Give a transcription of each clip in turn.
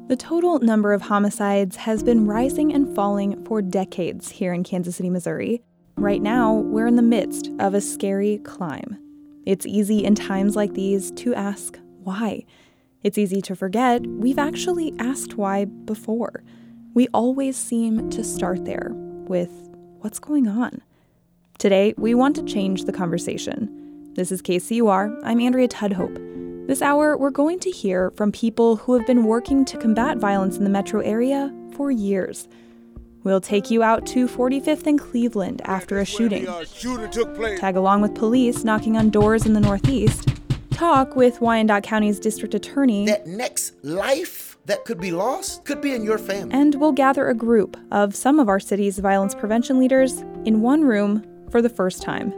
The total number of homicides has been rising and falling for decades here in Kansas City, Missouri. Right now, we're in the midst of a scary climb. It's easy in times like these to ask why. It's easy to forget we've actually asked why before. We always seem to start there with what's going on. Today, we want to change the conversation. This is KCUR. I'm Andrea Tudhope. This hour, we're going to hear from people who have been working to combat violence in the metro area for years. We'll take you out to 45th and Cleveland after a shooting. Tag along with police knocking on doors in the Northeast. Talk with Wyandotte County's district attorney. That next life that could be lost could be in your family. And we'll gather a group of some of our city's violence prevention leaders in one room for the first time.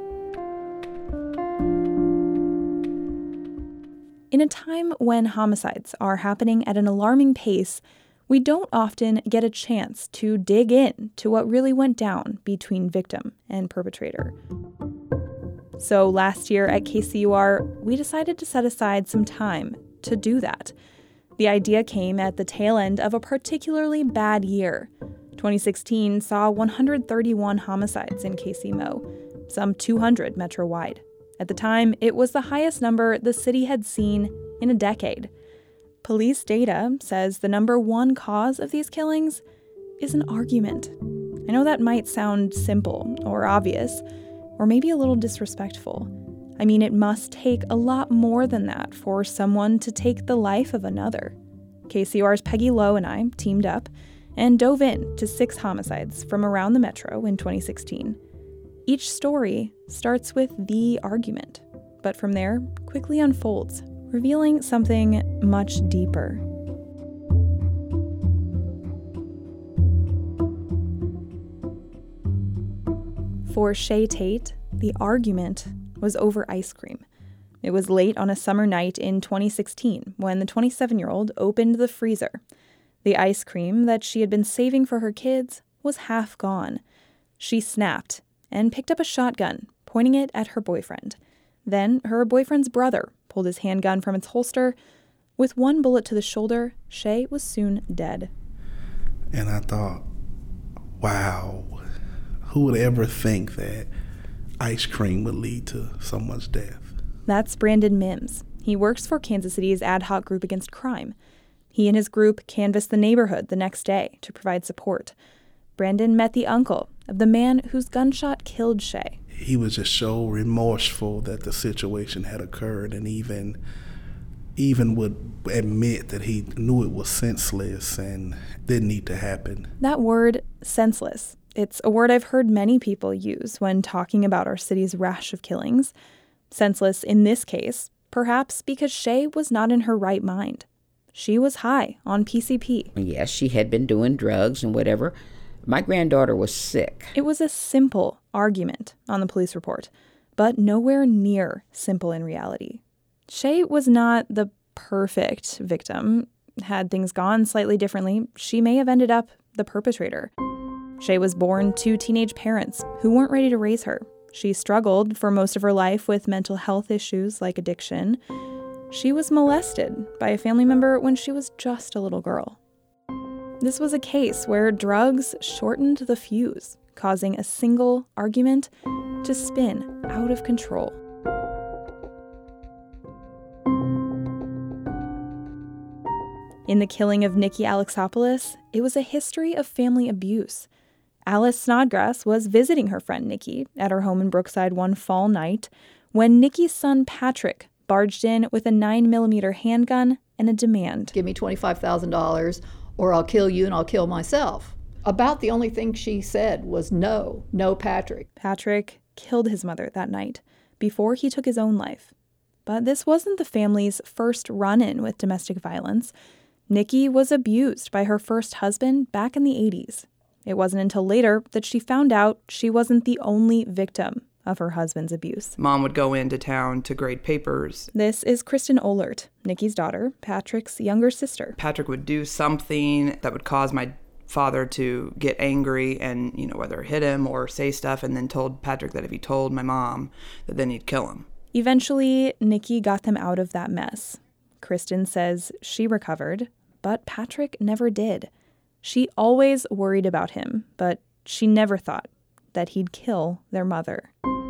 In a time when homicides are happening at an alarming pace, we don't often get a chance to dig in to what really went down between victim and perpetrator. So last year at KCUR, we decided to set aside some time to do that. The idea came at the tail end of a particularly bad year. 2016 saw 131 homicides in KCMO, some 200 metro-wide. At the time, it was the highest number the city had seen in a decade. Police data says the number one cause of these killings is an argument. I know that might sound simple or obvious, or maybe a little disrespectful. I mean, it must take a lot more than that for someone to take the life of another. KCUR's Peggy Lowe and I teamed up and dove in to 6 homicides from around the metro in 2016. Each story starts with the argument, but from there quickly unfolds, revealing something much deeper. For Shay Tate, the argument was over ice cream. It was late on a summer night in 2016 when the 27-year-old opened the freezer. The ice cream that she had been saving for her kids was half gone. She snapped and picked up a shotgun, pointing it at her boyfriend. Then her boyfriend's brother pulled his handgun from its holster. With one bullet to the shoulder, Shay was soon dead. And I thought, wow, who would ever think that ice cream would lead to someone's death? That's Brandon Mims. He works for Kansas City's ad hoc group against crime. He and his group canvassed the neighborhood the next day to provide support. Brandon met the uncle of the man whose gunshot killed Shay. He was just so remorseful that the situation had occurred, and even would admit that he knew it was senseless and didn't need to happen. That word, senseless, it's a word I've heard many people use when talking about our city's rash of killings. Senseless in this case, perhaps because Shay was not in her right mind. She was high on PCP. Yes, she had been doing drugs and whatever. My granddaughter was sick. It was a simple argument on the police report, but nowhere near simple in reality. Shay was not the perfect victim. Had things gone slightly differently, she may have ended up the perpetrator. Shay was born to teenage parents who weren't ready to raise her. She struggled for most of her life with mental health issues like addiction. She was molested by a family member when she was just a little girl. This was a case where drugs shortened the fuse, causing a single argument to spin out of control. In the killing of Nikki Alexopoulos, it was a history of family abuse. Alice Snodgrass was visiting her friend Nikki at her home in Brookside one fall night when Nikki's son Patrick barged in with a 9mm handgun and a demand. Give me $25,000 or I'll kill you and I'll kill myself. About the only thing she said was no Patrick. Patrick killed his mother that night before he took his own life. But this wasn't the family's first run-in with domestic violence. Nikki was abused by her first husband back in the 80s. It wasn't until later that she found out she wasn't the only victim of her husband's abuse. Mom would go into town to grade papers. This is Kristen Ohlert, Nikki's daughter, Patrick's younger sister. Patrick would do something that would cause my father to get angry and, whether hit him or say stuff, and then told Patrick that if he told my mom, that then he'd kill him. Eventually, Nikki got them out of that mess. Kristen says she recovered, but Patrick never did. She always worried about him, but she never thought that he'd kill their mother.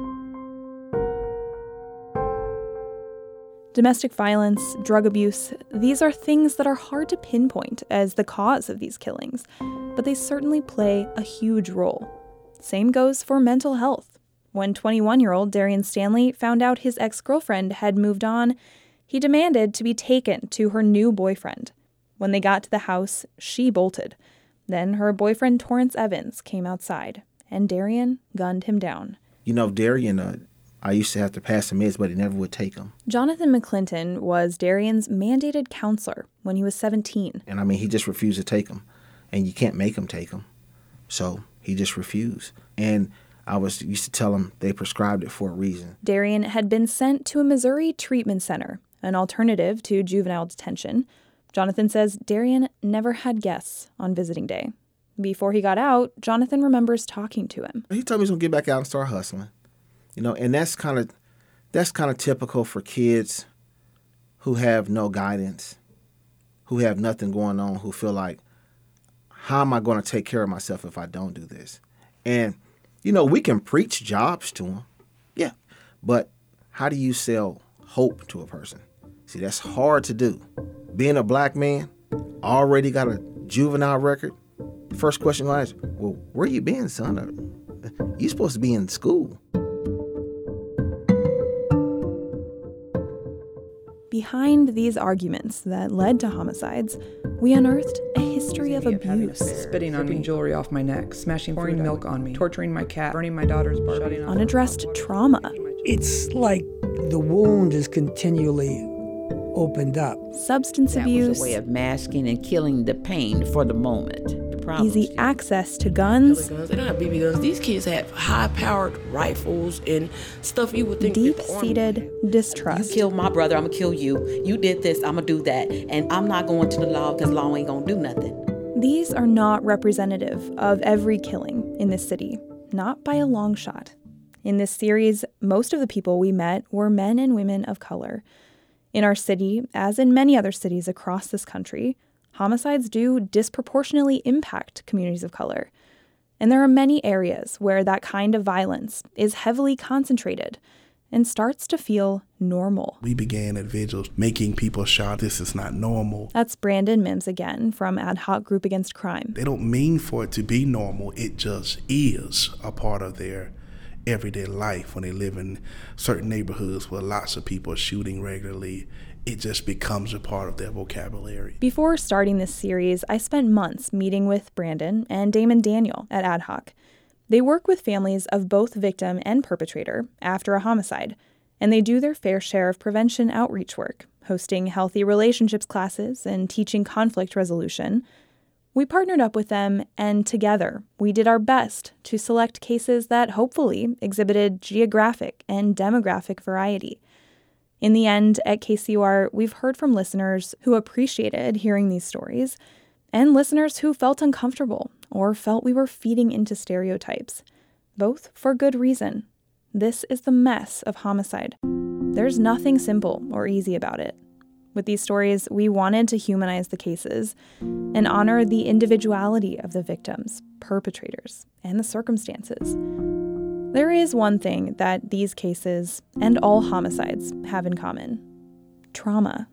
Domestic violence, drug abuse, these are things that are hard to pinpoint as the cause of these killings, but they certainly play a huge role. Same goes for mental health. When 21-year-old Darian Stanley found out his ex-girlfriend had moved on, he demanded to be taken to her new boyfriend. When they got to the house, she bolted. Then her boyfriend Torrance Evans came outside, and Darian gunned him down. You know, Darian, I used to have to pass the meds, but he never would take them. Jonathan McClinton was Darian's mandated counselor when he was 17. And I mean, he just refused to take them. And you can't make him take them. So he just refused. And I used to tell him they prescribed it for a reason. Darian had been sent to a Missouri treatment center, an alternative to juvenile detention. Jonathan says Darian never had guests on visiting day. Before he got out, Jonathan remembers talking to him. He told me he's going to get back out and start hustling. You know, and that's kind of typical for kids who have no guidance, who have nothing going on, who feel like, how am I going to take care of myself if I don't do this? And, you know, we can preach jobs to them. Yeah. But how do you sell hope to a person? See, that's hard to do. Being a black man, already got a juvenile record. First question I ask, well, where you been, son? You supposed to be in school. Behind these arguments that led to homicides, we unearthed a history of abuse. Spitting on me, jewelry off my neck, pouring milk on me, torturing my cat, burning my daughter's Barbie. Unaddressed trauma. It's like the wound is continually opened up. Substance abuse. That was a way of masking and killing the pain for the moment. Easy access to guns. They don't have BB guns. These kids have high-powered rifles and stuff you would think. Deep-seated distrust. You killed my brother, I'm gonna kill you. You did this, I'm gonna do that. And I'm not going to the law because law ain't gonna do nothing. These are not representative of every killing in this city. Not by a long shot. In this series, most of the people we met were men and women of color. In our city, as in many other cities across this country, homicides do disproportionately impact communities of color. And there are many areas where that kind of violence is heavily concentrated and starts to feel normal. We began at vigils making people shout, this is not normal. That's Brandon Mims again from Ad Hoc Group Against Crime. They don't mean for it to be normal. It just is a part of their everyday life. When they live in certain neighborhoods where lots of people are shooting regularly, it just becomes a part of their vocabulary. Before starting this series, I spent months meeting with Brandon and Damon Daniel at Ad Hoc. They work with families of both victim and perpetrator after a homicide, and they do their fair share of prevention outreach work, hosting healthy relationships classes and teaching conflict resolution. We partnered up with them, and together, we did our best to select cases that hopefully exhibited geographic and demographic variety. In the end, at KCUR, we've heard from listeners who appreciated hearing these stories, and listeners who felt uncomfortable or felt we were feeding into stereotypes, both for good reason. This is the mess of homicide. There's nothing simple or easy about it. With these stories, we wanted to humanize the cases and honor the individuality of the victims, perpetrators, and the circumstances. There is one thing that these cases and all homicides have in common: trauma.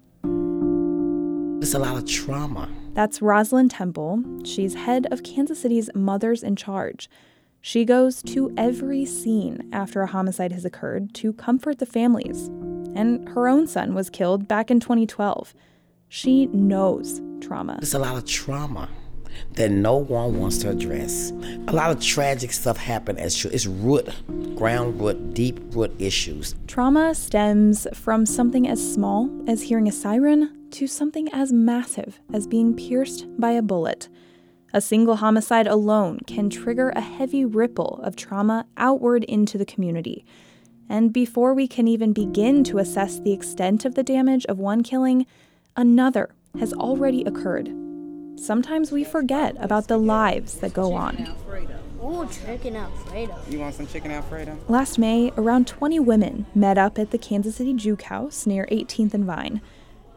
It's a lot of trauma. That's Rosalind Temple. She's head of Kansas City's Mothers in Charge. She goes to every scene after a homicide has occurred to comfort the families. And her own son was killed back in 2012. She knows trauma. It's a lot of trauma that no one wants to address. A lot of tragic stuff happened as it's ground root, deep root issues. Trauma stems from something as small as hearing a siren to something as massive as being pierced by a bullet. A single homicide alone can trigger a heavy ripple of trauma outward into the community. And before we can even begin to assess the extent of the damage of one killing, another has already occurred. Sometimes we forget about the lives that go on. Oh, chicken Alfredo. You want some chicken Alfredo? Last May, around 20 women met up at the Kansas City Juke House near 18th and Vine.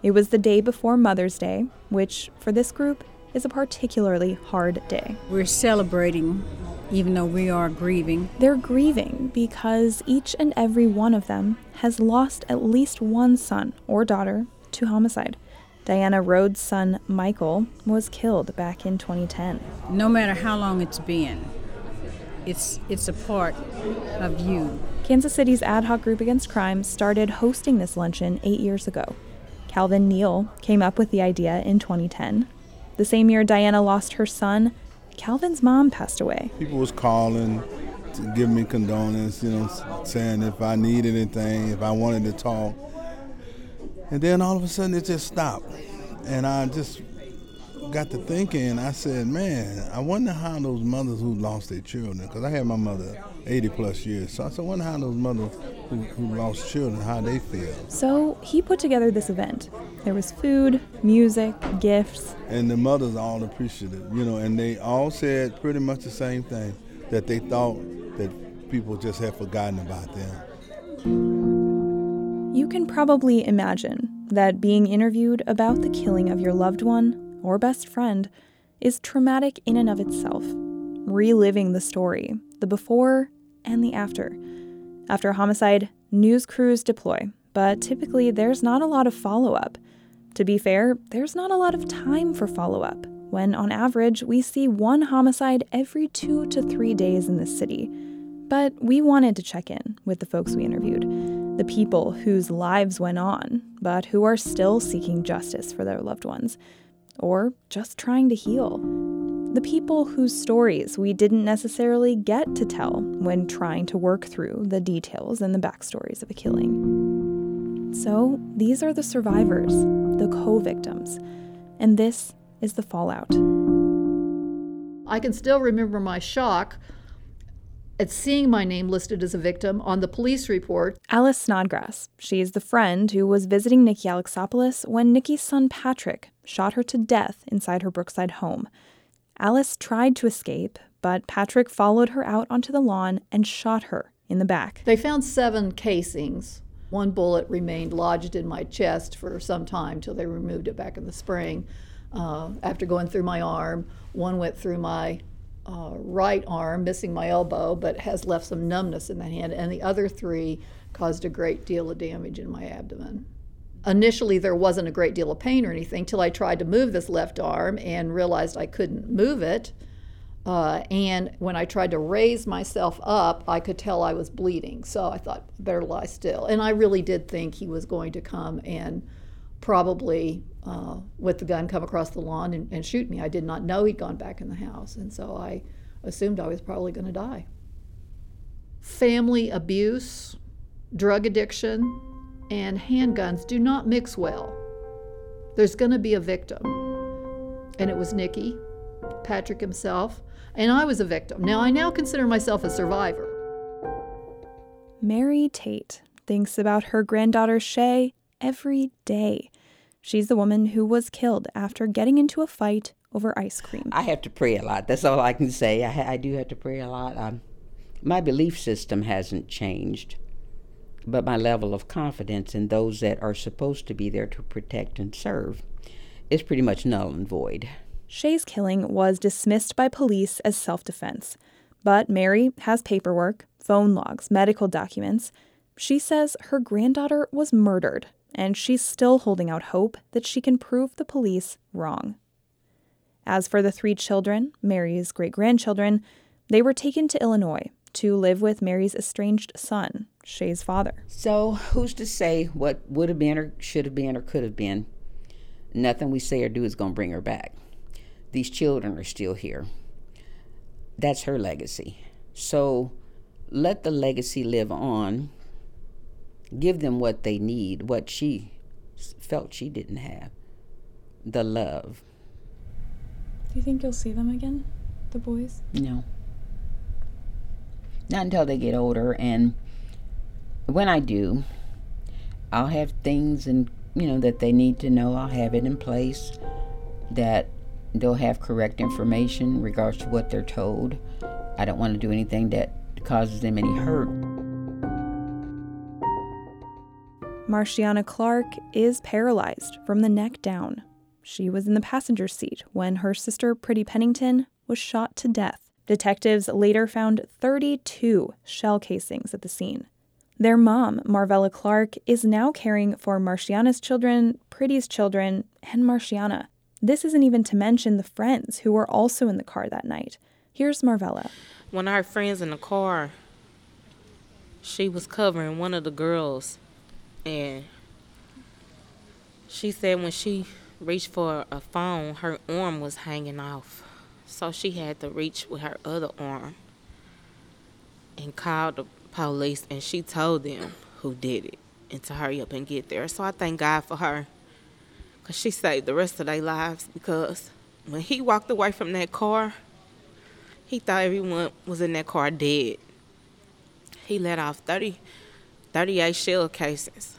It was the day before Mother's Day, which, for this group, is a particularly hard day. We're celebrating, even though we are grieving. They're grieving because each and every one of them has lost at least one son or daughter to homicide. Diana Rhodes' son, Michael, was killed back in 2010. No matter how long it's been, it's a part of you. Kansas City's Ad Hoc Group Against Crime started hosting this luncheon 8 years ago. Calvin Neal came up with the idea in 2010. The same year Diana lost her son, Calvin's mom passed away. People was calling to give me condolence, saying if I need anything, if I wanted to talk. And then all of a sudden it just stopped. And I just got to thinking, I said, man, I wonder how those mothers who lost their children, because I had my mother 80 plus years, so I said, I wonder how those mothers who lost children, how they feel. So he put together this event. There was food, music, gifts. And the mothers all appreciated it, and they all said pretty much the same thing, that they thought that people just had forgotten about them. You can probably imagine that being interviewed about the killing of your loved one or best friend is traumatic in and of itself, reliving the story, the before and the after. After a homicide, news crews deploy, but typically there's not a lot of follow-up. To be fair, there's not a lot of time for follow-up, when on average we see one homicide every 2 to 3 days in this city. But we wanted to check in with the folks we interviewed, the people whose lives went on, but who are still seeking justice for their loved ones, or just trying to heal. The people whose stories we didn't necessarily get to tell when trying to work through the details and the backstories of a killing. So these are the survivors, the co-victims, and this is the fallout. I can still remember my shock at seeing my name listed as a victim on the police report. Alice Snodgrass. She's the friend who was visiting Nikki Alexopoulos when Nikki's son Patrick shot her to death inside her Brookside home. Alice tried to escape, but Patrick followed her out onto the lawn and shot her in the back. They found 7 casings. One bullet remained lodged in my chest for some time till they removed it back in the spring. After going through my arm, one went through my right arm, missing my elbow, but has left some numbness in the hand, and the other 3 caused a great deal of damage in my abdomen. Initially, there wasn't a great deal of pain or anything till I tried to move this left arm and realized I couldn't move it. And when I tried to raise myself up, I could tell I was bleeding. So I thought, better lie still. And I really did think he was going to come and probably, with the gun, come across the lawn and shoot me. I did not know he'd gone back in the house. And so I assumed I was probably going to die. Family abuse, drug addiction, and handguns do not mix well. There's going to be a victim. And it was Nikki, Patrick himself, and I was a victim. Now, I now consider myself a survivor. Mary Tate thinks about her granddaughter Shay every day. She's the woman who was killed after getting into a fight over ice cream. I have to pray a lot. That's all I can say. I do have to pray a lot. My belief system hasn't changed, but my level of confidence in those that are supposed to be there to protect and serve is pretty much null and void. Shay's killing was dismissed by police as self-defense, but Mary has paperwork, phone logs, medical documents. She says her granddaughter was murdered, and she's still holding out hope that she can prove the police wrong. As for the 3 children, Mary's great-grandchildren, they were taken to Illinois to live with Mary's estranged son, Shay's father. So who's to say what would have been or should have been or could have been? Nothing we say or do is going to bring her back. These children are still here. That's her legacy. So let the legacy live on. Give them what they need, what she felt she didn't have. The love. Do you think you'll see them again, the boys? No. Not until they get older, and when I do, I'll have things that they need to know. I'll have it in place that they'll have correct information in regards to what they're told. I don't want to do anything that causes them any hurt. Marciana Clark is paralyzed from the neck down. She was in the passenger seat when her sister, Pretty Pennington, was shot to death. Detectives later found 32 shell casings at the scene. Their mom, Marvella Clark, is now caring for Marciana's children, Pretty's children, and Marciana. This isn't even to mention the friends who were also in the car that night. Here's Marvella. One of her friends in the car, she was covering one of the girls, and she said when she reached for a phone, her arm was hanging off. So she had to reach with her other arm and call the police, and she told them who did it and to hurry up and get there. So I thank God for her, because she saved the rest of their lives, because when he walked away from that car, he thought everyone was in that car dead. He let off 38 shell casings,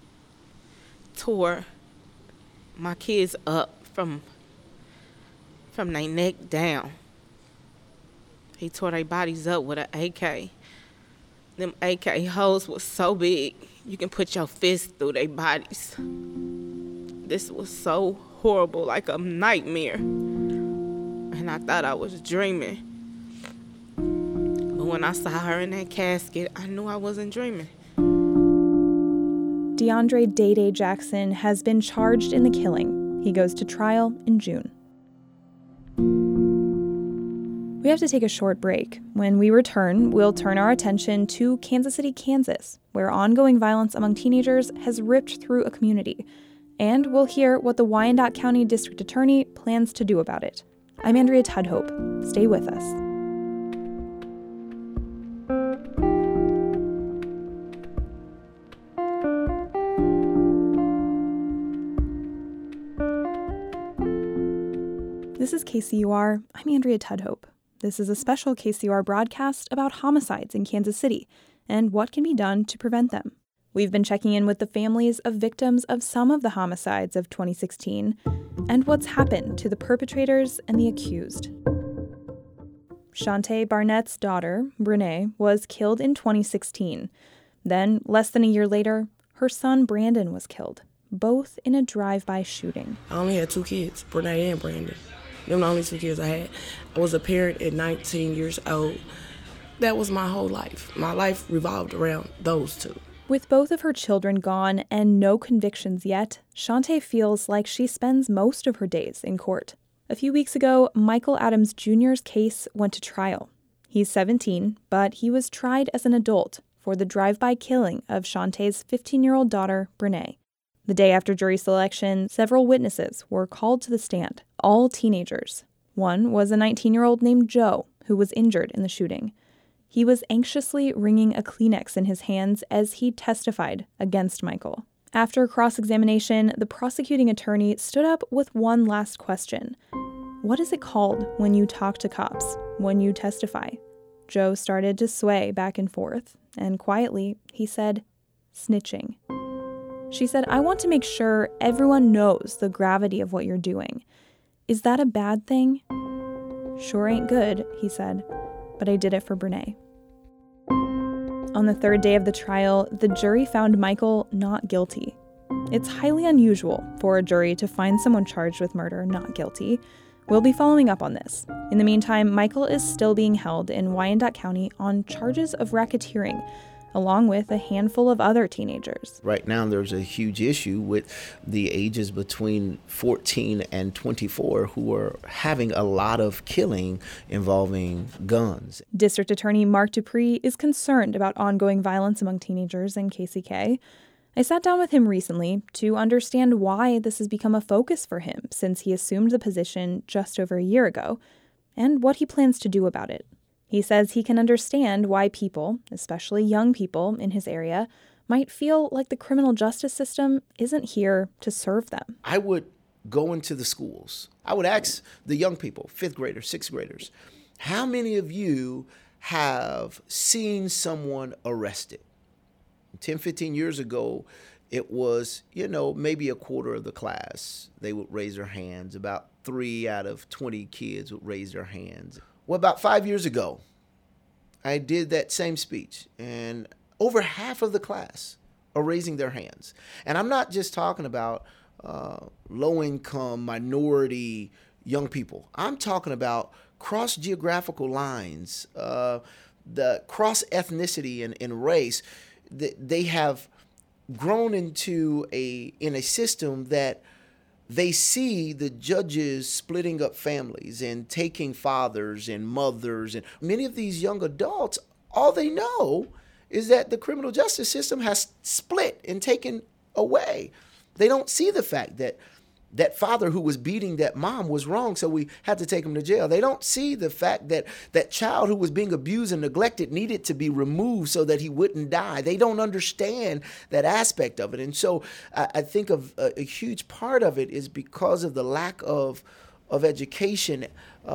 tore my kids up from their neck down. He tore their bodies up with an AK. Them AK holes was so big, you can put your fist through their bodies. This was so horrible, like a nightmare. And I thought I was dreaming. But when I saw her in that casket, I knew I wasn't dreaming. DeAndre Day-Day Jackson has been charged in the killing. He goes to trial in June. We have to take a short break. When we return, we'll turn our attention to Kansas City, Kansas, where ongoing violence among teenagers has ripped through a community. And we'll hear what the Wyandotte County District Attorney plans to do about it. I'm Andrea Tudhope. Stay with us. This is KCUR. I'm Andrea Tudhope. This is a special KCUR broadcast about homicides in Kansas City and what can be done to prevent them. We've been checking in with the families of victims of some of the homicides of 2016 and what's happened to the perpetrators and the accused. Shante Barnett's daughter, Brene, was killed in 2016. Then, less than a year later, her son Brandon was killed, both in a drive-by shooting. I only had 2 kids, Brene and Brandon. Them the only 2 kids I had. I was a parent at 19 years old. That was my whole life. My life revolved around those 2. With both of her children gone and no convictions yet, Shante feels like she spends most of her days in court. A few weeks ago, Michael Adams Jr.'s case went to trial. He's 17, but he was tried as an adult for the drive-by killing of Shante's 15-year-old daughter, Brene. The day after jury selection, several witnesses were called to the stand, all teenagers. One was a 19-year-old named Joe, who was injured in the shooting. He was anxiously wringing a Kleenex in his hands as he testified against Michael. After cross-examination, the prosecuting attorney stood up with one last question. What is it called when you talk to cops, when you testify? Joe started to sway back and forth, and quietly, he said, snitching. She said, I want to make sure everyone knows the gravity of what you're doing. Is that a bad thing? Sure ain't good, he said, but I did it for Brene. On the third day of the trial, the jury found Michael not guilty. It's highly unusual for a jury to find someone charged with murder not guilty. We'll be following up on this. In the meantime, Michael is still being held in Wyandotte County on charges of racketeering, along with a handful of other teenagers. Right now, there's a huge issue with the ages between 14 and 24 who are having a lot of killing involving guns. District Attorney Mark Dupree is concerned about ongoing violence among teenagers in KCK. I sat down with him recently to understand why this has become a focus for him since he assumed the position just over a year ago, and what he plans to do about it. He says he can understand why people, especially young people in his area, might feel like the criminal justice system isn't here to serve them. I would go into the schools. I would ask the young people, 5th graders, 6th graders, how many of you have seen someone arrested? 10, 15 years ago, it was, maybe a quarter of the class. They would raise their hands. About 3 out of 20 kids would raise their hands. Well, about 5 years ago, I did that same speech, and over half of the class are raising their hands. And I'm not just talking about low-income, minority young people. I'm talking about cross-geographical lines, the cross-ethnicity and race. They have grown into in a system that they see the judges splitting up families and taking fathers and mothers. And many of these young adults, all they know is that the criminal justice system has split and taken away. They don't see the fact that that father who was beating that mom was wrong, so we had to take him to jail. They don't see the fact that that child who was being abused and neglected needed to be removed so that he wouldn't die. They don't understand that aspect of it. And so I think of a huge part of it is because of the lack of education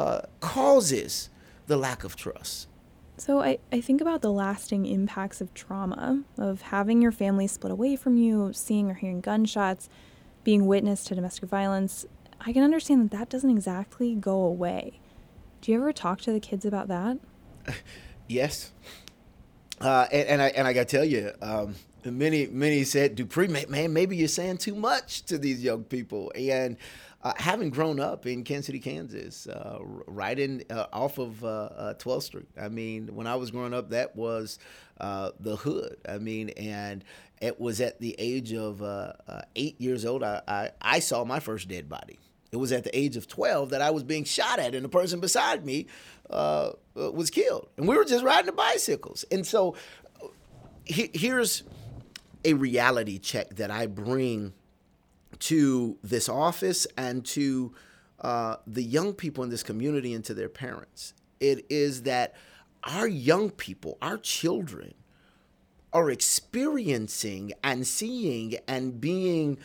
causes the lack of trust. So I think about the lasting impacts of trauma, of having your family split away from you, seeing or hearing gunshots, being witness to domestic violence. I can understand that doesn't exactly go away. Do you ever talk to the kids about that? Yes. And I got to tell you, many said, Dupree, man, maybe you're saying too much to these young people. And having grown up in Kansas City, Kansas, right in off of 12th Street. I mean, when I was growing up, that was the hood. I mean, and it was at the age of 8 years old, I saw my first dead body. It was at the age of 12 that I was being shot at, and the person beside me was killed. And we were just riding the bicycles. And so here's a reality check that I bring to this office and to the young people in this community and to their parents. It is that our young people, our children, are experiencing and seeing and being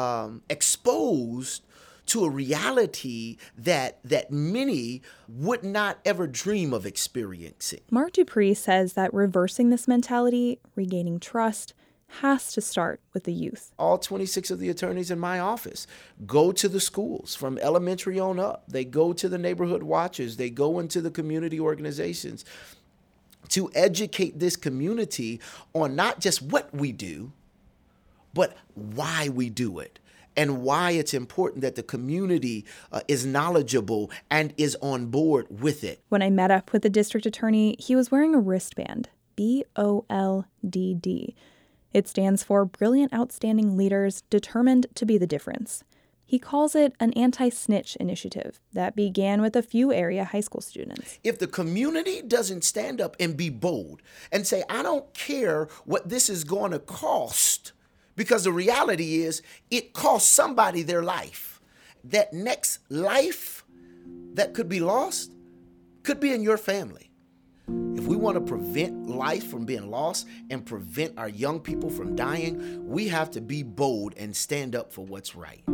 exposed to a reality that many would not ever dream of experiencing. Mark Dupree says that reversing this mentality, regaining trust, has to start with the youth. All 26 of the attorneys in my office go to the schools from elementary on up. They go to the neighborhood watches. They go into the community organizations to educate this community on not just what we do, but why we do it and why it's important that the community is knowledgeable and is on board with it. When I met up with the district attorney, he was wearing a wristband, BOLDD. It stands for Brilliant Outstanding Leaders Determined to Be the Difference. He calls it an anti-snitch initiative that began with a few area high school students. If the community doesn't stand up and be bold and say, I don't care what this is going to cost, because the reality is it costs somebody their life. That next life that could be lost could be in your family. If we want to prevent life from being lost and prevent our young people from dying, we have to be bold and stand up for what's right.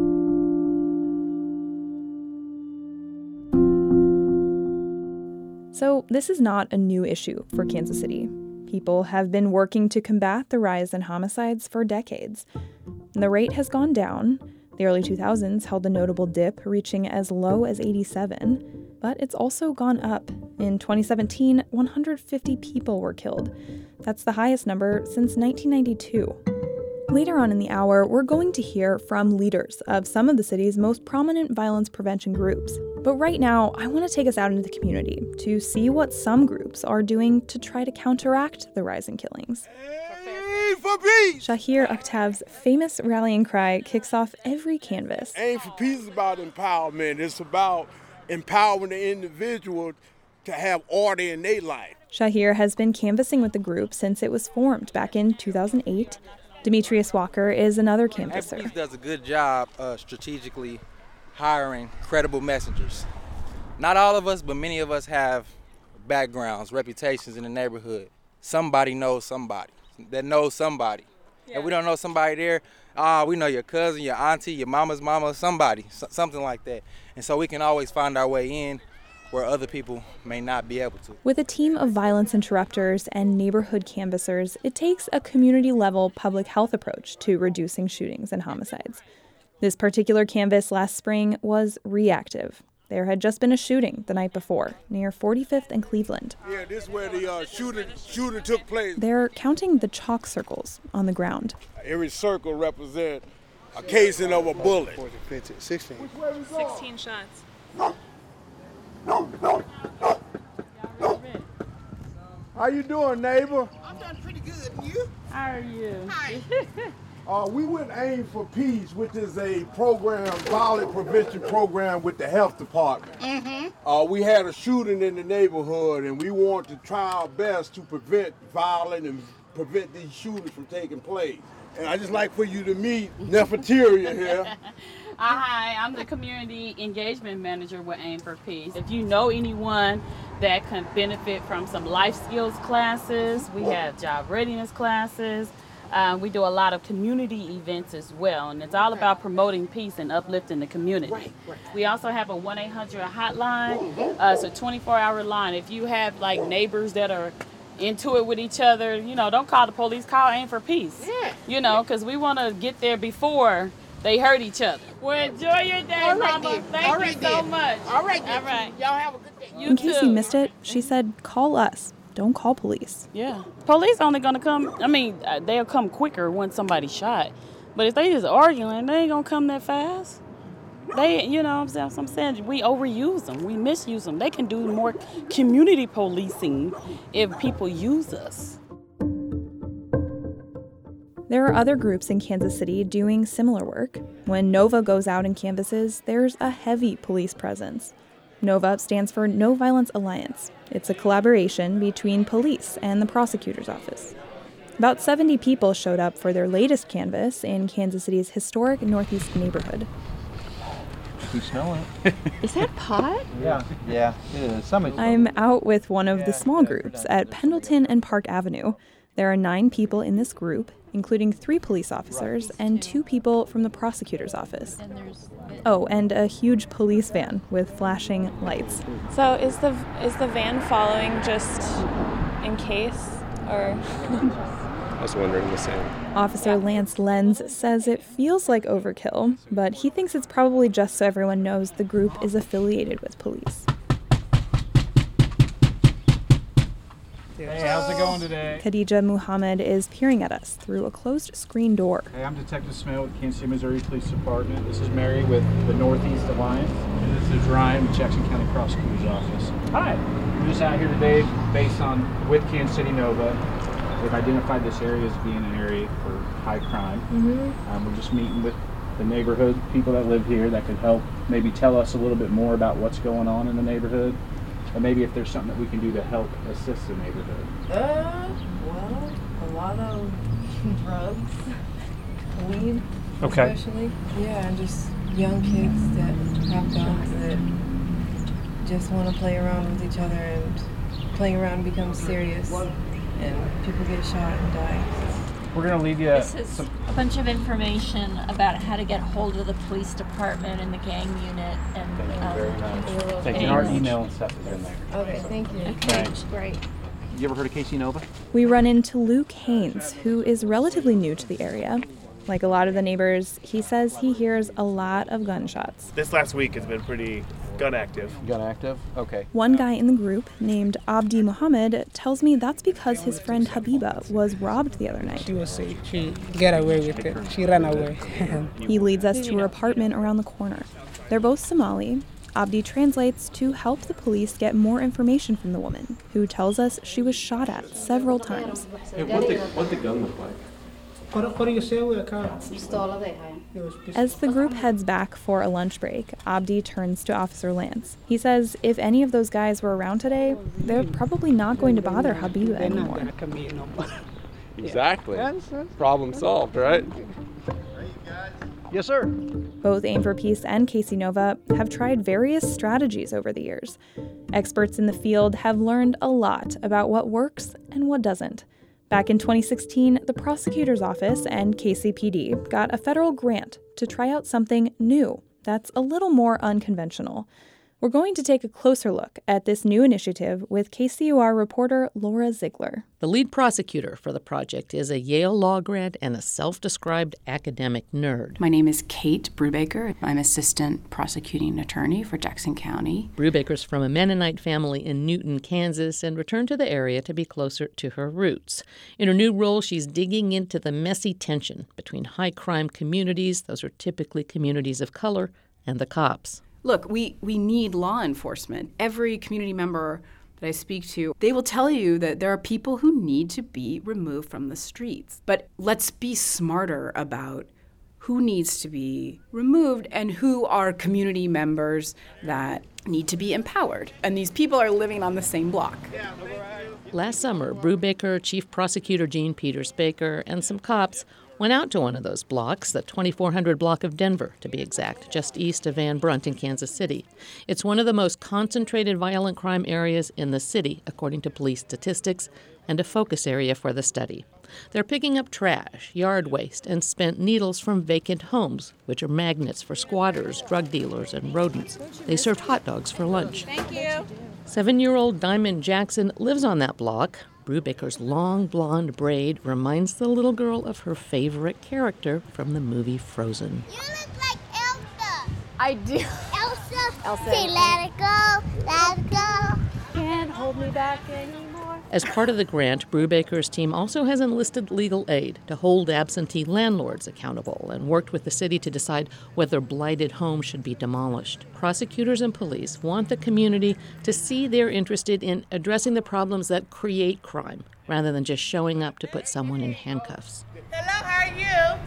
So this is not a new issue for Kansas City. People have been working to combat the rise in homicides for decades. The rate has gone down. The early 2000s held a notable dip, reaching as low as 87, but it's also gone up. In 2017, 150 people were killed. That's the highest number since 1992. Later on in the hour, we're going to hear from leaders of some of the city's most prominent violence prevention groups. But right now, I want to take us out into the community to see what some groups are doing to try to counteract the rise in killings. Aim for peace! Shahir Akhtav's famous rallying cry kicks off every canvas. Aim for peace is about empowerment. It's about empowering the individual to have order in their life. Shahir has been canvassing with the group since it was formed back in 2008. Demetrius Walker is another canvasser. Peace does a good job strategically hiring credible messengers. Not all of us, but many of us have backgrounds, reputations in the neighborhood. Somebody knows somebody that knows somebody. Yeah. If we don't know somebody there, we know your cousin, your auntie, your mama's mama, somebody, something like that. And so we can always find our way in where other people may not be able to. With a team of violence interrupters and neighborhood canvassers, it takes a community-level public health approach to reducing shootings and homicides. This particular canvass last spring was reactive. There had just been a shooting the night before near 45th and Cleveland. Yeah, this is where the shooting took place. They're counting the chalk circles on the ground. Every circle represents a casing of a bullet. 16. 16 shots. How you doing, neighbor? I'm doing pretty good. And you? How are you? Hi. We went Aim for Peace, which is a program, violent prevention program with the health department. Mm-hmm. We had a shooting in the neighborhood, and we want to try our best to prevent violence and prevent these shootings from taking place. And I just like for you to meet Nefertaria here. Hi, I'm the community engagement manager with Aim for Peace. If you know anyone that can benefit from some life skills classes, we have job readiness classes. We do a lot of community events as well, and it's all about promoting peace and uplifting the community. Right. We also have a 1-800 hotline. It's a 24-hour line. If you have like neighbors that are into it with each other, don't call the police, call Aim for Peace. Yeah. Because we want to get there before they hurt each other. Well, enjoy your day, All right, Mama. then. Thank All you right, so then. much. All right, then. All right. Y'all have a good day. You In case too. you missed it, she said, call us. Don't call police. Yeah. Police only going to come, they'll come quicker when somebody's shot. But if they just arguing, they ain't going to come that fast. They, what I'm saying? We overuse them. We misuse them. They can do more community policing if people use us. There are other groups in Kansas City doing similar work. When NOVA goes out and canvasses, there's a heavy police presence. NOVA stands for No Violence Alliance. It's a collaboration between police and the prosecutor's office. About 70 people showed up for their latest canvas in Kansas City's historic Northeast neighborhood. Keep smelling. Is that pot? Yeah, it is. I'm out with one of the small groups at Pendleton and Park Avenue. There are 9 people in this group, including 3 police officers and 2 people from the prosecutor's office. Oh, and a huge police van with flashing lights. So is the van following just in case, or? I was wondering the same. Officer Lance Lenz says it feels like overkill, but he thinks it's probably just so everyone knows the group is affiliated with police. Hey, how's it going today? Khadija Muhammad is peering at us through a closed screen door. Hey, I'm Detective Smith with Kansas City, Missouri Police Department. This is Mary with the Northeast Alliance. And this is Ryan with Jackson County Prosecutor's Office. Hi. We're just out here today with Kansas City NOVA. They've identified this area as being an area for high crime. We're just meeting with the neighborhood, people that live here that could help maybe tell us a little bit more about what's going on in the neighborhood. And maybe if there's something that we can do to help assist the neighborhood. Well, a lot of drugs, weed, Okay. especially. Yeah, and just young kids that have guns that just want to play around with each other, and playing around becomes serious, and people get shot and die. We're going to leave you This is a bunch of information about how to get hold of the police department and the gang unit. And Thank you. Our email and stuff is in there. Okay, thank you. Okay, Thanks. great. You ever heard of Casey Nova? We run into Luke Haynes, who is relatively new to the area. Like a lot of the neighbors, he says he hears a lot of gunshots. This last week has been pretty gun active. Gun active? Okay. One guy in the group, named Abdi Muhammad, tells me that's because his friend Habiba was robbed the other night. She got away with it. She ran away. He leads us to her apartment around the corner. They're both Somali. Abdi translates to help the police get more information from the woman, who tells us she was shot at several times. Hey, what'd the gun look like? As the group heads back for a lunch break, Abdi turns to Officer Lance. He says if any of those guys were around today, they're probably not going to bother Habiba anymore. Exactly. Problem solved, right? Yes, sir. Both Aim for Peace and Casey Nova have tried various strategies over the years. Experts in the field have learned a lot about what works and what doesn't. Back in 2016, the prosecutor's office and KCPD got a federal grant to try out something new that's a little more unconventional. We're going to take a closer look at this new initiative with KCUR reporter Laura Ziegler. The lead prosecutor for the project is a Yale law grad and a self-described academic nerd. My name is Kate Brubaker. I'm assistant prosecuting attorney for Jackson County. Brubaker's from a Mennonite family in Newton, Kansas, and returned to the area to be closer to her roots. In her new role, she's digging into the messy tension between high-crime communities, those are typically communities of color, and the cops. Look, we need law enforcement. Every community member that I speak to, they will tell you that there are people who need to be removed from the streets. But let's be smarter about who needs to be removed and who are community members that need to be empowered. And these people are living on the same block. Last summer, Brubaker, Chief Prosecutor Jean Peters Baker, and some cops went out to one of those blocks, the 2400 block of Denver, to be exact, just east of Van Brunt in Kansas City. It's one of the most concentrated violent crime areas in the city, according to police statistics, and a focus area for the study. They're picking up trash, yard waste, and spent needles from vacant homes, which are magnets for squatters, drug dealers, and rodents. They served hot dogs for lunch. Thank you. 7-year-old Diamond Jackson lives on that block. Brubaker's long blonde braid reminds the little girl of her favorite character from the movie Frozen. You look like Elsa. I do. Elsa. Say, let it go. Can't hold me back anymore. As part of the grant, Brubaker's team also has enlisted legal aid to hold absentee landlords accountable and worked with the city to decide whether blighted homes should be demolished. Prosecutors and police want the community to see they're interested in addressing the problems that create crime, rather than just showing up to put someone in handcuffs. Hello, how are you?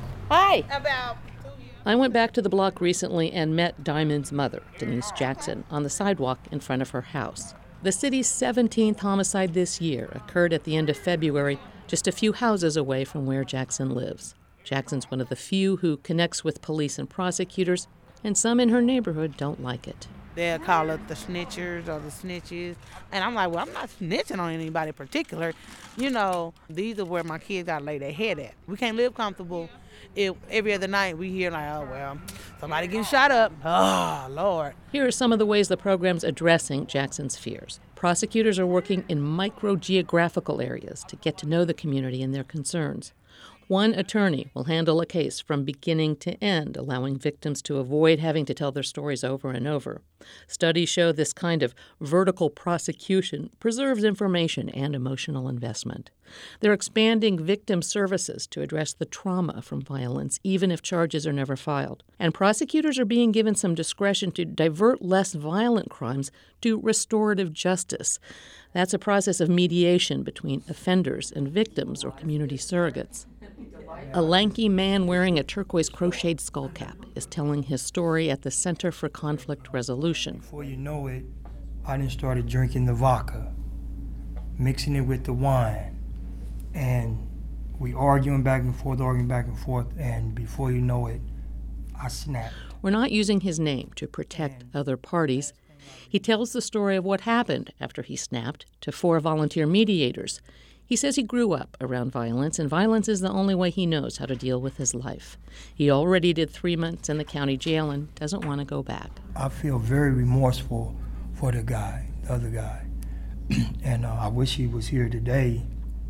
Hi. I went back to the block recently and met Diamond's mother, Denise Jackson, on the sidewalk in front of her house. The city's 17th homicide this year occurred at the end of February, just a few houses away from where Jackson lives. Jackson's one of the few who connects with police and prosecutors, and some in her neighborhood don't like it. They'll call up the snitchers or the snitches. And I'm like, well, I'm not snitching on anybody in particular. You know, these are where my kids got to lay their head at. We can't live comfortable if every other night we hear like, oh, well, somebody getting shot up. Oh, Lord. Here are some of the ways the program's addressing Jackson's fears. Prosecutors are working in micro-geographical areas to get to know the community and their concerns. One attorney will handle a case from beginning to end, allowing victims to avoid having to tell their stories over and over. Studies show this kind of vertical prosecution preserves information and emotional investment. They're expanding victim services to address the trauma from violence, even if charges are never filed. And prosecutors are being given some discretion to divert less violent crimes to restorative justice. That's a process of mediation between offenders and victims or community surrogates. A lanky man wearing a turquoise crocheted skull cap is telling his story at the Center for Conflict Resolution. Before you know it, I then started drinking the vodka, mixing it with the wine, and we arguing back and forth, and before you know it, I snapped. We're not using his name to protect other parties. He tells the story of what happened after he snapped to 4 volunteer mediators. He says he grew up around violence, and violence is the only way he knows how to deal with his life. He already did 3 months in the county jail and doesn't want to go back. I feel very remorseful for the other guy, and I wish he was here today.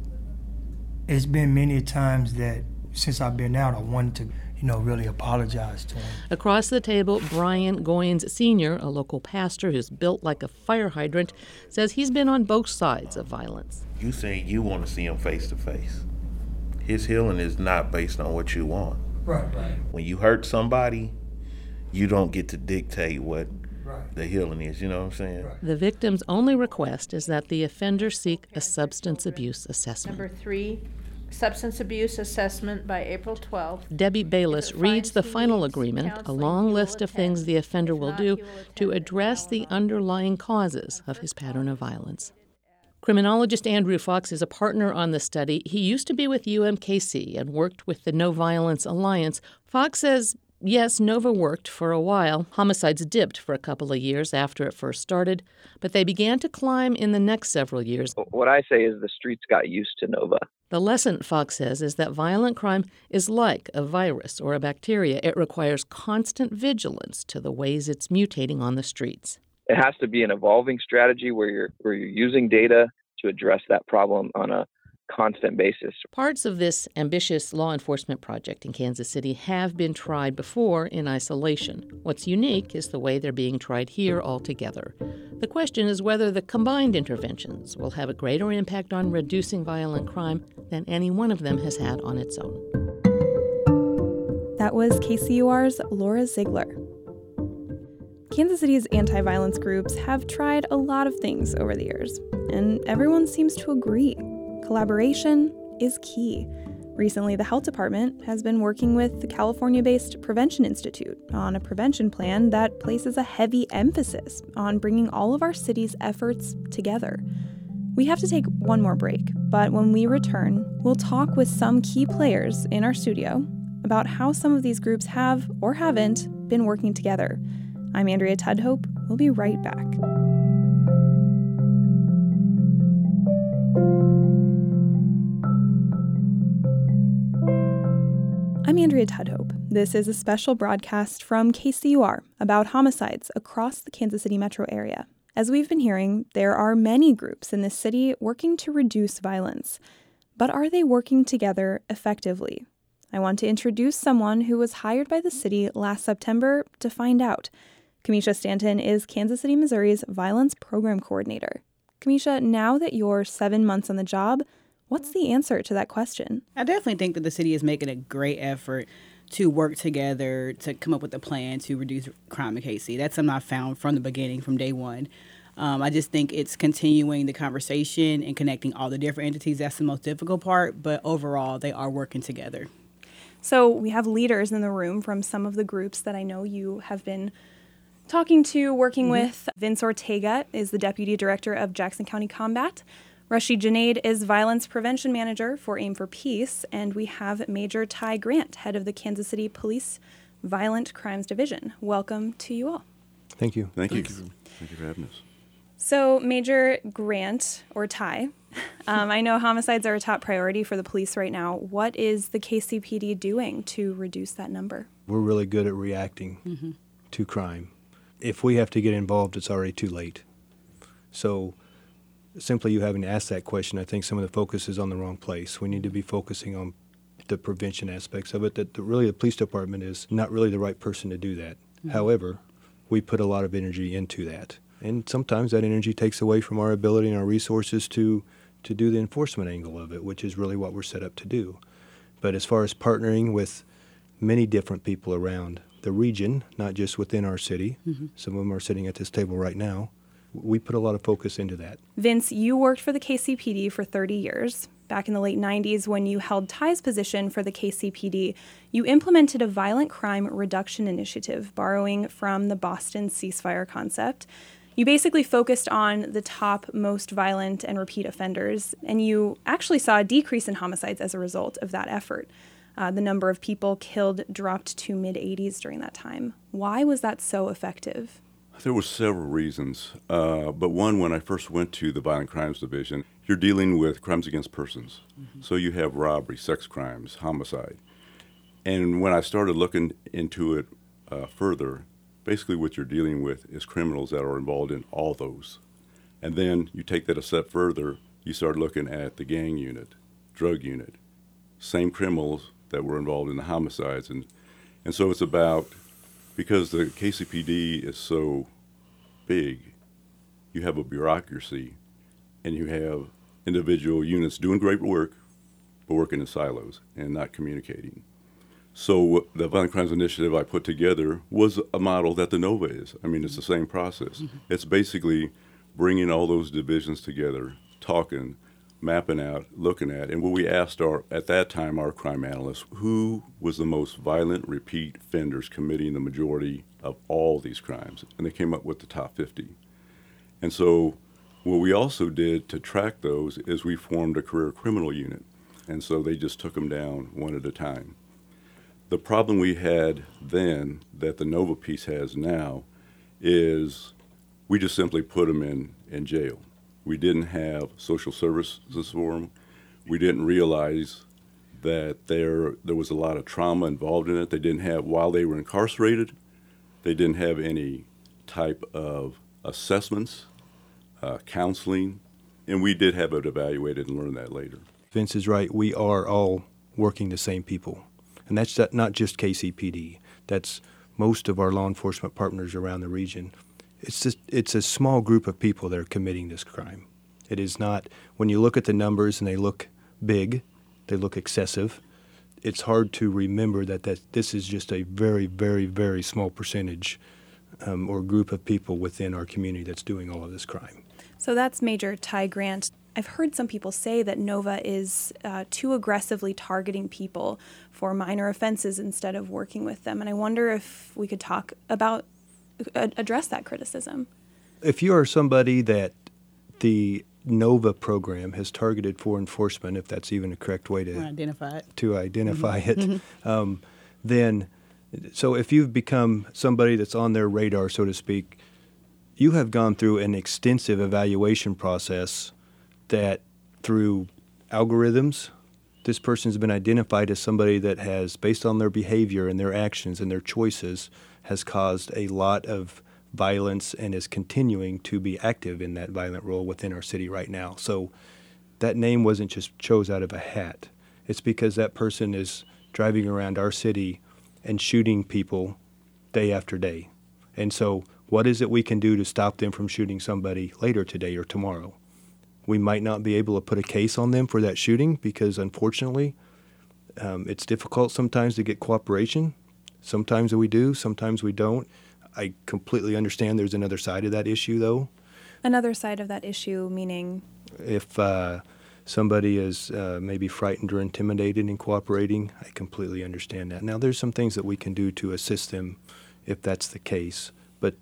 It's been many times that since I've been out, I wanted to, really apologize to him. Across the table, Brian Goins Sr., a local pastor who's built like a fire hydrant, says he's been on both sides of violence. You say you want to see him face to face. His healing is not based on what you want. Right. When you hurt somebody, you don't get to dictate what the healing is, you know what I'm saying? The victim's only request is that the offender seek a substance abuse assessment. Number 3, substance abuse assessment by April 12th. Debbie Bayless reads the final agreement, a long list of things the offender will do to address the underlying causes of his pattern of violence. Criminologist Andrew Fox is a partner on the study. He used to be with UMKC and worked with the No Violence Alliance. Fox says Yes, Nova worked for a while. Homicides dipped for a couple of years after it first started, but they began to climb in the next several years. What I say is the streets got used to Nova. The lesson, Fox says, is that violent crime is like a virus or a bacteria. It requires constant vigilance to the ways it's mutating on the streets. It has to be an evolving strategy where you're using data to address that problem on a constant basis. Parts of this ambitious law enforcement project in Kansas City have been tried before in isolation. What's unique is the way they're being tried here all together. The question is whether the combined interventions will have a greater impact on reducing violent crime than any one of them has had on its own. That was KCUR's Laura Ziegler. Kansas City's anti-violence groups have tried a lot of things over the years, and everyone seems to agree. Collaboration is key. Recently, the health department has been working with the California-based Prevention Institute on a prevention plan that places a heavy emphasis on bringing all of our city's efforts together. We have to take one more break, but when we return, we'll talk with some key players in our studio about how some of these groups have or haven't been working together. I'm Andrea Tudhope. We'll be right back. I'm Andrea Tudhope. This is a special broadcast from KCUR about homicides across the Kansas City metro area. As we've been hearing, there are many groups in this city working to reduce violence. But are they working together effectively? I want to introduce someone who was hired by the city last September to find out. Kamisha Stanton is Kansas City, Missouri's Violence Program Coordinator. Kamisha, now that you're 7 months on the job, what's the answer to that question? I definitely think that the city is making a great effort to work together to come up with a plan to reduce crime in KC. That's something I found from the beginning, from day one. I just think it's continuing the conversation and connecting all the different entities. That's the most difficult part, but overall, they are working together. So we have leaders in the room from some of the groups that I know you have been talking to, working with. Vince Ortega is the Deputy Director of Jackson County Combat. Rashid Junaid is Violence Prevention Manager for Aim for Peace. And we have Major Ty Grant, Head of the Kansas City Police Violent Crimes Division. Welcome to you all. Thank you. Thank you. Thank you for having us. So Major Grant, or Ty, I know homicides are a top priority for the police right now. What is the KCPD doing to reduce that number? We're really good at reacting to crime. If we have to get involved, it's already too late. So simply you having to ask that question, I think some of the focus is on the wrong place. We need to be focusing on the prevention aspects of it, that really the police department is not really the right person to do that. However, we put a lot of energy into that. And sometimes that energy takes away from our ability and our resources to do the enforcement angle of it, which is really what we're set up to do. But as far as partnering with many different people around the region, not just within our city, some of them are sitting at this table right now, we put a lot of focus into that. Vince, you worked for the KCPD for 30 years. Back in the late 90s, when you held Ty's position for the KCPD, you implemented a violent crime reduction initiative, borrowing from the Boston ceasefire concept. You basically focused on the top most violent and repeat offenders, and you actually saw a decrease in homicides as a result of that effort. The number of people killed dropped to mid-80s during that time. Why was that so effective? There were several reasons, but one, when I first went to the Violent Crimes Division, you're dealing with crimes against persons. So you have robbery, sex crimes, homicide. And when I started looking into it further, basically what you're dealing with is criminals that are involved in all those. And then you take that a step further, you start looking at the gang unit, drug unit, same criminals that were involved in the homicides. And so it's about, because the KCPD is so big, you have a bureaucracy and you have individual units doing great work, but working in silos and not communicating. So the Violent Crimes Initiative I put together was a model that the NOVA is. I mean, it's the same process. It's basically bringing all those divisions together, talking, mapping out, looking at, and what we asked at that time, our crime analysts, who was the most violent repeat offenders committing the majority of all these crimes, and they came up with the top 50. And so what we also did to track those is we formed a career criminal unit, and so they just took them down one at a time. The problem we had then that the NOVA piece has now is we just simply put them in jail. We didn't have social services for them. We didn't realize that there was a lot of trauma involved in it. They didn't have, while they were incarcerated, they didn't have any type of assessments, counseling, and we did have it evaluated and learn that later. Vince is right. We are all working the same people. And that's not just KCPD. That's most of our law enforcement partners around the region. It's a small group of people that are committing this crime. It is not, when you look at the numbers and they look big, they look excessive, it's hard to remember that this is just a very, very, very small percentage or group of people within our community that's doing all of this crime. So that's Major Ty Grant. I've heard some people say that NOVA is too aggressively targeting people for minor offenses instead of working with them. And I wonder if we could talk about, address that criticism. If you are somebody that the NOVA program has targeted for enforcement, if that's even a correct way to identify it, then, so if you've become somebody that's on their radar, so to speak, you have gone through an extensive evaluation process that through algorithms, this person's been identified as somebody that has, based on their behavior and their actions and their choices, has caused a lot of violence and is continuing to be active in that violent role within our city right now. So that name wasn't just chose out of a hat. It's because that person is driving around our city and shooting people day after day. And so what is it we can do to stop them from shooting somebody later today or tomorrow? We might not be able to put a case on them for that shooting because, unfortunately, it's difficult sometimes to get cooperation. Sometimes we do, sometimes we don't. I completely understand there's another side of that issue, though. Another side of that issue, meaning? If somebody is maybe frightened or intimidated in cooperating, I completely understand that. Now, there's some things that we can do to assist them if that's the case. But,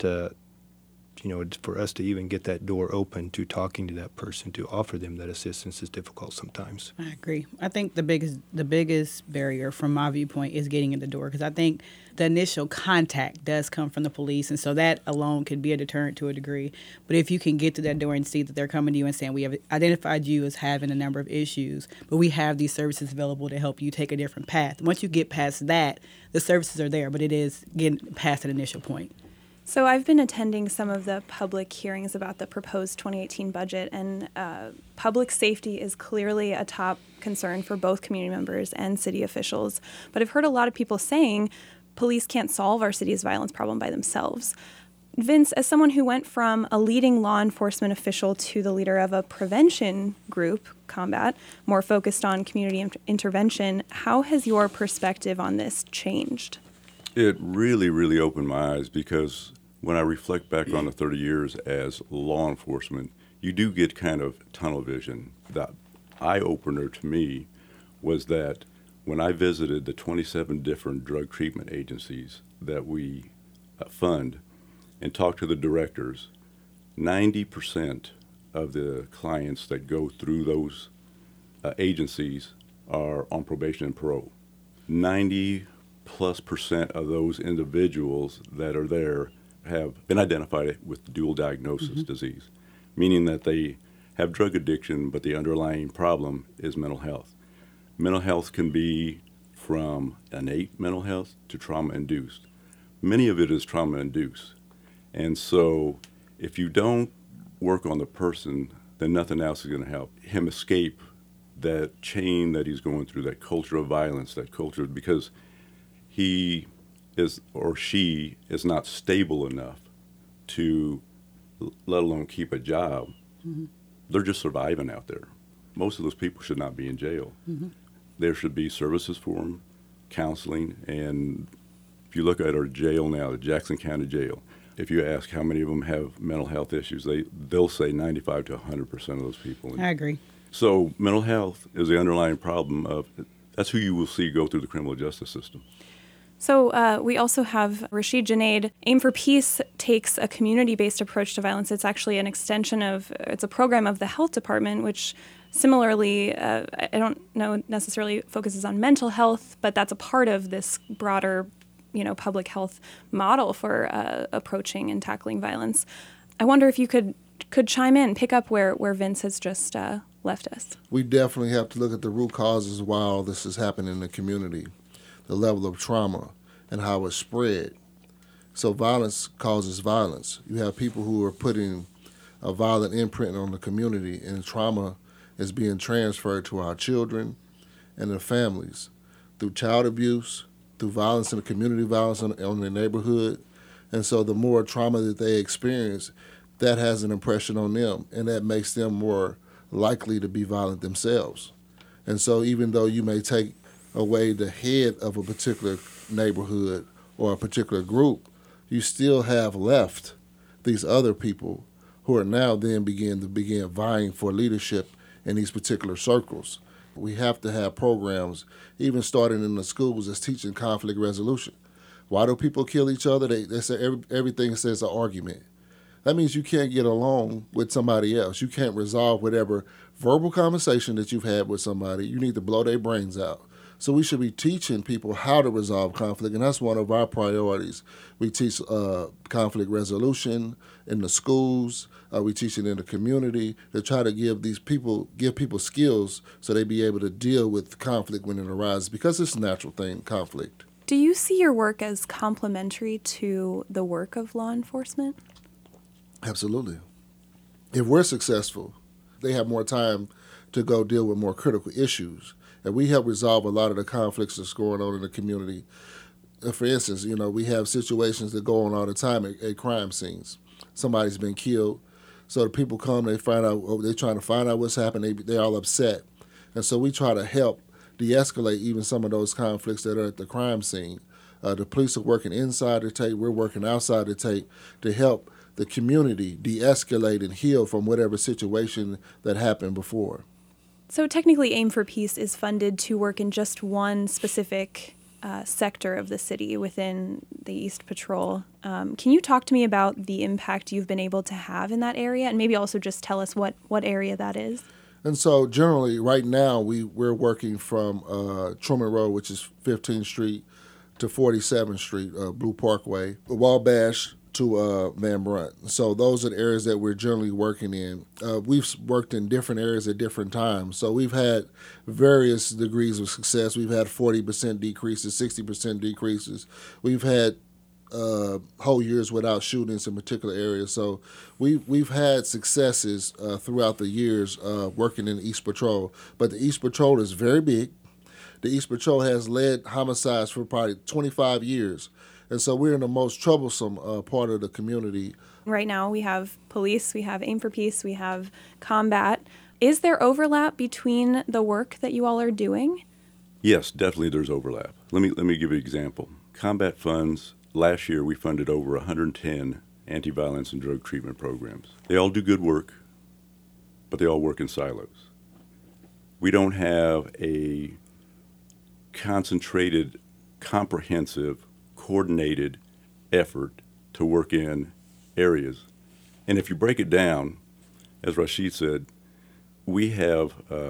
for us to even get that door open to talking to that person, to offer them that assistance is difficult sometimes. I agree. I think the biggest barrier from my viewpoint is getting in the door, because I think the initial contact does come from the police, and so that alone could be a deterrent to a degree. But if you can get to that door and see that they're coming to you and saying, we have identified you as having a number of issues, but we have these services available to help you take a different path. Once you get past that, the services are there, but it is getting past that initial point. So I've been attending some of the public hearings about the proposed 2018 budget, and public safety is clearly a top concern for both community members and city officials. But I've heard a lot of people saying police can't solve our city's violence problem by themselves. Vince, as someone who went from a leading law enforcement official to the leader of a prevention group, Combat, more focused on community intervention, how has your perspective on this changed? It really, really opened my eyes, because when I reflect back on the 30 years as law enforcement, you do get kind of tunnel vision. The eye-opener to me was that when I visited the 27 different drug treatment agencies that we fund and talked to the directors, 90% of the clients that go through those agencies are on probation and parole. 90+% of those individuals that are there have been identified with dual diagnosis disease, meaning that they have drug addiction, but the underlying problem is mental health. Mental health can be from innate mental health to trauma-induced. Many of it is trauma-induced. And so if you don't work on the person, then nothing else is going to help him escape that chain that he's going through, that culture of violence, that culture, because he is or she is not stable enough to let alone keep a job. They're just surviving out there. Most of those people should not be in jail. There should be services for them, counseling, and if you look at our jail now, the Jackson County Jail, if you ask how many of them have mental health issues, they'll say 95 to 100% of those people. I agree. So mental health is the underlying problem of, that's who you will see go through the criminal justice system. So we also have Rashid Junaid. Aim for Peace takes a community-based approach to violence. It's actually an extension it's a program of the health department, which similarly, I don't know necessarily focuses on mental health, but that's a part of this broader, public health model for approaching and tackling violence. I wonder if you could chime in, pick up where Vince has just left us. We definitely have to look at the root causes why all this is happening in the community, the level of trauma, and how it's spread. So violence causes violence. You have people who are putting a violent imprint on the community, and trauma is being transferred to our children and their families through child abuse, through violence in the community, violence on the neighborhood. And so the more trauma that they experience, that has an impression on them, and that makes them more likely to be violent themselves. And so even though you may take away the head of a particular neighborhood or a particular group, you still have left these other people who are now then begin vying for leadership in these particular circles. We have to have programs, even starting in the schools, that's teaching conflict resolution. Why do people kill each other? They say everything says an argument. That means you can't get along with somebody else. You can't resolve whatever verbal conversation that you've had with somebody. You need to blow their brains out. So we should be teaching people how to resolve conflict, and that's one of our priorities. We teach conflict resolution in the schools. We teach it in the community to try to give people skills so they be able to deal with conflict when it arises, because it's a natural thing, conflict. Do you see your work as complementary to the work of law enforcement? Absolutely. If we're successful, they have more time to go deal with more critical issues. And we help resolve a lot of the conflicts that's going on in the community. For instance, we have situations that go on all the time at crime scenes. Somebody's been killed. So the people come, they're trying to find out what's happened, they're all upset. And so we try to help de-escalate even some of those conflicts that are at the crime scene. The police are working inside the tape, we're working outside the tape to help the community de-escalate and heal from whatever situation that happened before. So technically, Aim for Peace is funded to work in just one specific sector of the city within the East Patrol. Can you talk to me about the impact you've been able to have in that area, and maybe also just tell us what area that is? And so generally, right now, we're working from Truman Road, which is 15th Street, to 47th Street, Blue Parkway, Wabash to Van Brunt. So those are the areas that we're generally working in. We've worked in different areas at different times. So we've had various degrees of success. We've had 40% decreases, 60% decreases. We've had whole years without shootings in particular areas. So we've had successes throughout the years working in the East Patrol. But the East Patrol is very big. The East Patrol has led homicides for probably 25 years. And so we're in the most troublesome part of the community. Right now we have police, we have Aim for Peace, we have combat. Is there overlap between the work that you all are doing? Yes, definitely there's overlap. Let me give you an example. Combat funds, last year we funded over 110 anti-violence and drug treatment programs. They all do good work, but they all work in silos. We don't have a concentrated, comprehensive, coordinated effort to work in areas. And if you break it down, as Rashid said, we have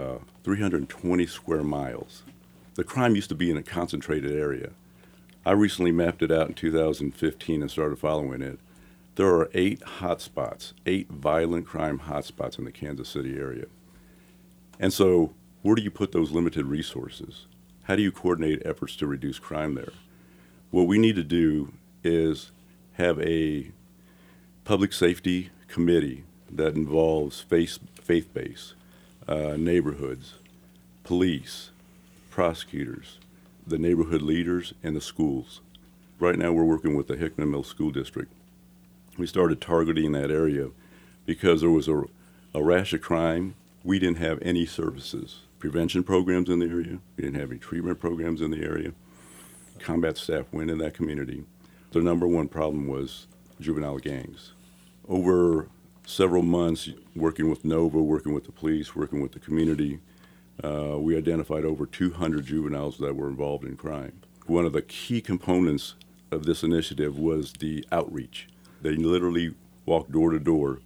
320 square miles. The crime used to be in a concentrated area. I recently mapped it out in 2015 and started following it. There are 8 hotspots, 8 violent crime hotspots in the Kansas City area. And so where do you put those limited resources? How do you coordinate efforts to reduce crime there? What we need to do is have a public safety committee that involves faith-based neighborhoods, police, prosecutors, the neighborhood leaders, and the schools. Right now we're working with the Hickman Mill School District. We started targeting that area because there was a rash of crime. We didn't have any services, prevention programs in the area. We didn't have any treatment programs in the area. Combat staff went in that community. The number one problem was juvenile gangs. Over several months, working with NOVA, working with the police, working with the community, we identified over 200 juveniles that were involved in crime. One of the key components of this initiative was the outreach. They literally walked door to door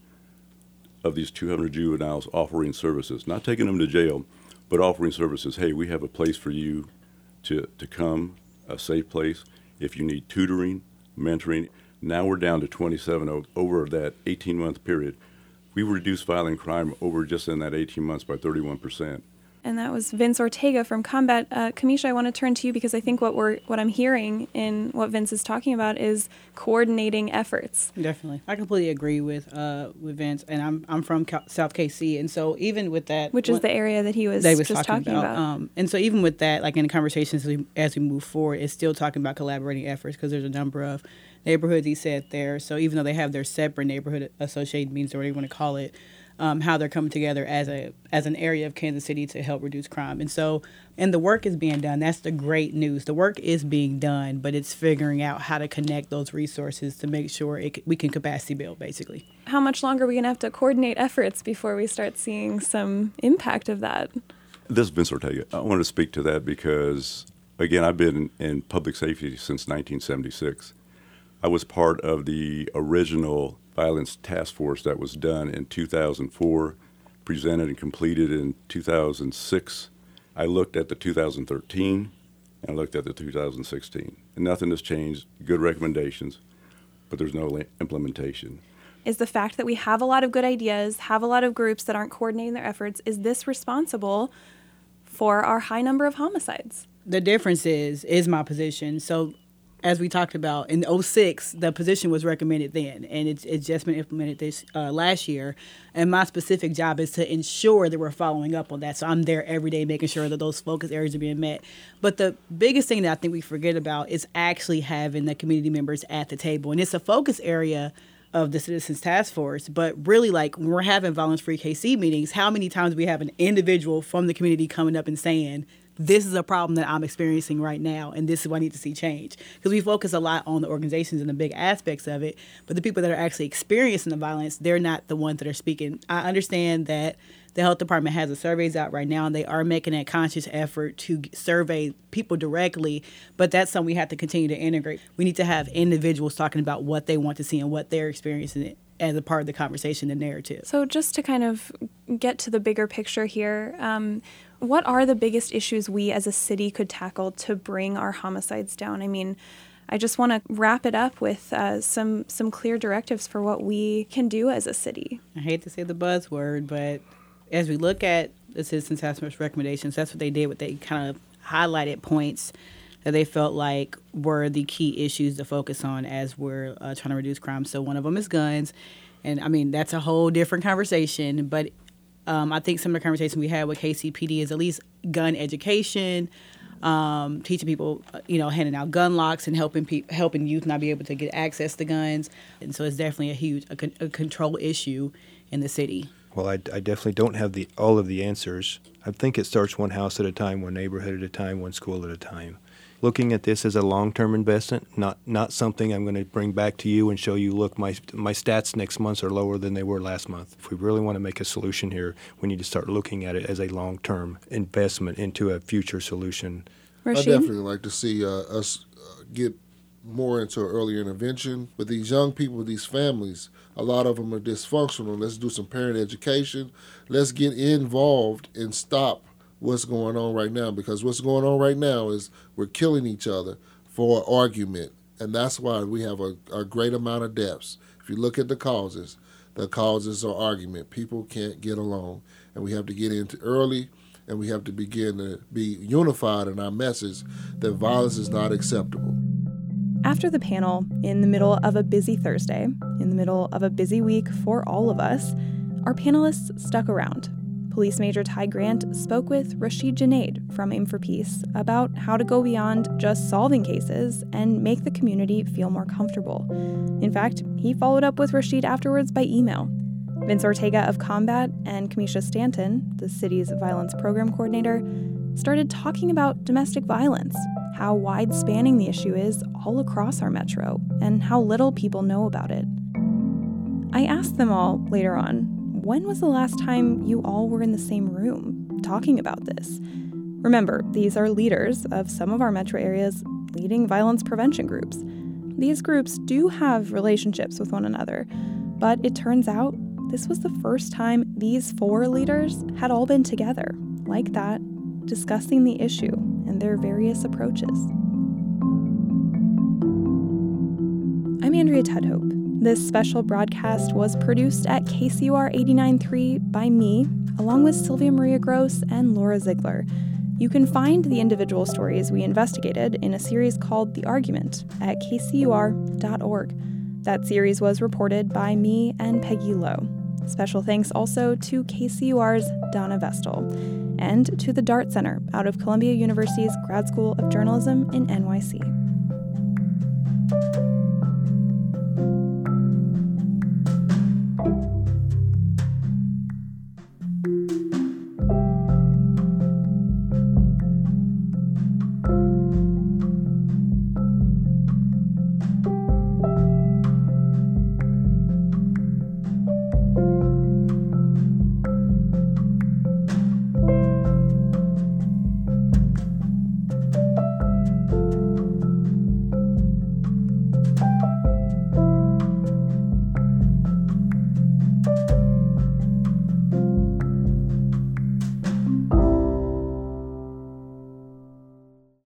of these 200 juveniles offering services, not taking them to jail, but offering services. Hey, we have a place for you to come, a safe place. If you need tutoring, mentoring. Now we're down to 27 over that 18-month period. We reduced violent crime over just in that 18 months by 31%. And that was Vince Ortega from Combat. Kamisha, I want to turn to you because I think what I'm hearing in what Vince is talking about is coordinating efforts. Definitely, I completely agree with Vince, and I'm from South KC, and so even with that, which is the area that he was just talking about. And so even with that, like in the conversations as we move forward, it's still talking about collaborating efforts because there's a number of neighborhoods he said there. So even though they have their separate neighborhood associated meetings or whatever you want to call it, how they're coming together as an area of Kansas City to help reduce crime. And the work is being done. That's the great news. The work is being done, but it's figuring out how to connect those resources to make sure we can capacity build, basically. How much longer are we going to have to coordinate efforts before we start seeing some impact of that? This is Vince Ortega. I want to speak to that because, again, I've been in public safety since 1976. I was part of the original violence task force that was done in 2004, presented and completed in 2006. I looked at the 2013 and I looked at the 2016. And nothing has changed, good recommendations, but there's no implementation. Is the fact that we have a lot of good ideas, have a lot of groups that aren't coordinating their efforts, is this responsible for our high number of homicides? The difference is my position. So as we talked about, in 2006, the position was recommended then, and it's just been implemented this last year. And my specific job is to ensure that we're following up on that. So I'm there every day making sure that those focus areas are being met. But the biggest thing that I think we forget about is actually having the community members at the table. And it's a focus area of the Citizens Task Force. But really, like, when we're having Violence-Free KC meetings, how many times do we have an individual from the community coming up and saying, this is a problem that I'm experiencing right now, and this is what I need to see change? Because we focus a lot on the organizations and the big aspects of it, but the people that are actually experiencing the violence, they're not the ones that are speaking. I understand that the health department has the surveys out right now, and they are making a conscious effort to survey people directly, but that's something we have to continue to integrate. We need to have individuals talking about what they want to see and what they're experiencing as a part of the conversation and narrative. So just to kind of get to the bigger picture here, what are the biggest issues we as a city could tackle to bring our homicides down? I mean, I just want to wrap it up with some clear directives for what we can do as a city. I hate to say the buzzword, but as we look at the Citizens Task Force recommendations, that's what they did. They kind of highlighted points that they felt like were the key issues to focus on as we're trying to reduce crime. So one of them is guns. And, I mean, that's a whole different conversation. But I think some of the conversation we had with KCPD is at least gun education, teaching people, handing out gun locks and helping youth not be able to get access to guns. And so it's definitely a control issue in the city. Well, I definitely don't have all of the answers. I think it starts one house at a time, one neighborhood at a time, one school at a time. Looking at this as a long-term investment, not something I'm going to bring back to you and show you, look, my stats next month are lower than they were last month. If we really want to make a solution here, we need to start looking at it as a long-term investment into a future solution. Rashid? I definitely like to see us get more into early intervention. With these young people, these families, a lot of them are dysfunctional. Let's do some parent education. Let's get involved and stop what's going on right now, because what's going on right now is we're killing each other for argument, and that's why we have a great amount of deaths. If you look at the causes are argument. People can't get along, and we have to get into early, and we have to begin to be unified in our message that violence is not acceptable. After the panel, in the middle of a busy Thursday, in the middle of a busy week for all of us, our panelists stuck around. Police Major Ty Grant spoke with Rashid Junaid from Aim for Peace about how to go beyond just solving cases and make the community feel more comfortable. In fact, he followed up with Rashid afterwards by email. Vince Ortega of Combat and Kamisha Stanton, the city's violence program coordinator, started talking about domestic violence, how wide-spanning the issue is all across our metro, and how little people know about it. I asked them all later on, when was the last time you all were in the same room talking about this? Remember, these are leaders of some of our metro area's leading violence prevention groups. These groups do have relationships with one another, but it turns out this was the first time these 4 leaders had all been together, like that, discussing the issue and their various approaches. I'm Andrea Tudhope. This special broadcast was produced at KCUR 89.3 by me, along with Sylvia Maria Gross and Laura Ziegler. You can find the individual stories we investigated in a series called The Argument at kcur.org. That series was reported by me and Peggy Lowe. Special thanks also to KCUR's Donna Vestal and to the Dart Center out of Columbia University's Grad School of Journalism in NYC.